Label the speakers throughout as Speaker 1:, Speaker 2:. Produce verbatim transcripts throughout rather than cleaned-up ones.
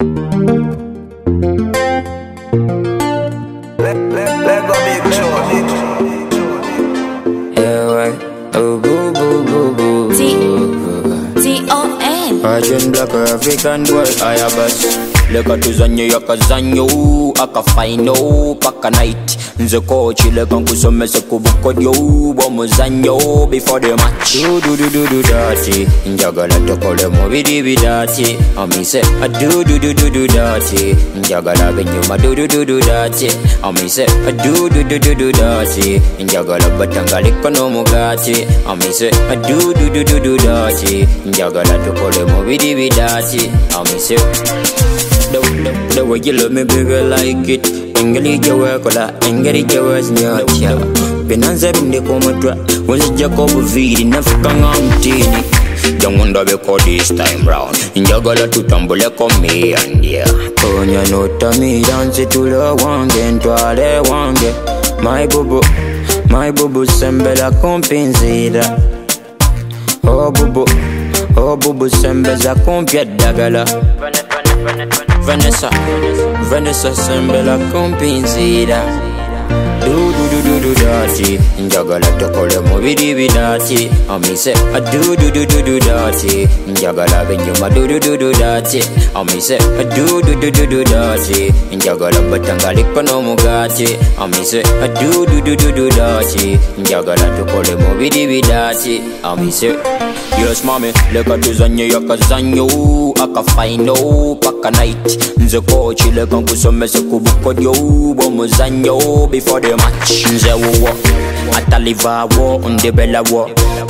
Speaker 1: Let go big Joe.
Speaker 2: Yeah, right. Oh, boo, boo, boo, boo.
Speaker 3: T T O N.
Speaker 2: Argent black or African boy, I have us. Leka tuzanye yakazanyo akafaino paka night nze coach leka nkusomese kubukodyo bwomuzanyo before the match do do do do do dati njagala tokole mubiri bidati amise do do do do do dati njagala benyuma do do do do dati amise do do do do do dati njagala batangaliko n'omugati amise do do do do do dati njagala tokole mubiri bidati amise. The, the, the way you love me, baby, like it. Engage your work, or engage your words, not ya. Penanza binde komatwa, was it Jacob Vidi, Nafikan Antini. Young wonder because this time round. Njagala tutambule komi and yeah. Konya nota mi dance to the wange, ntwale wange. My bubu, my bubu sembela kompenzida. Oh bubu, oh bubu sembeza kompia dagala. Vanessa, Vanessa sembela kompinzira. Do do do do do dati, njagala tokole mubiri bidati. Amise, do do do do do dati, njagala benyuma do do do do dati. Amise, do do do do do dati, njagala batangaliko n'omugati. Amise, do do do do do dati, njagala tokole mubiri bidati. Amise. Yes, mommy, leka tuzanye yakazanyo akafaino paka night nze coach leka nkusomese kubukodyo bwomuzanyo before the match nze wuwo atalivawo ndibelawo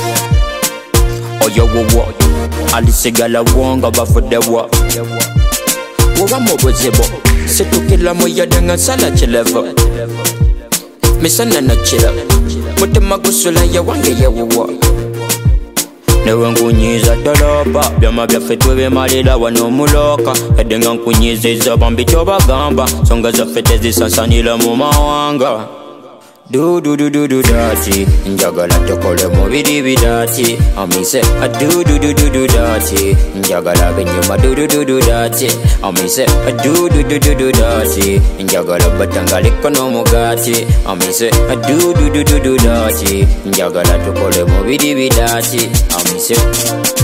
Speaker 2: oyo wuwo alisigalawo nga bafudewo woba mu buzibu situkila muyadenga sala kilevo misana nakira mutima gusula yawange yewuwo newe nkunyiza dolopa byama byaffe twebemalira wano muloka edde nga nkunyiziza bambi kyobagamba songa zaffe tezisansanira mu mawanga do do do do do dati njagala tokole mubiri bidati amise do do do do do dati njagala benyuma do do do do dati amise do do do do do dati njagala batangaliko n'omugati amise do do do do do dati njagala tokole mubiri bidati amise.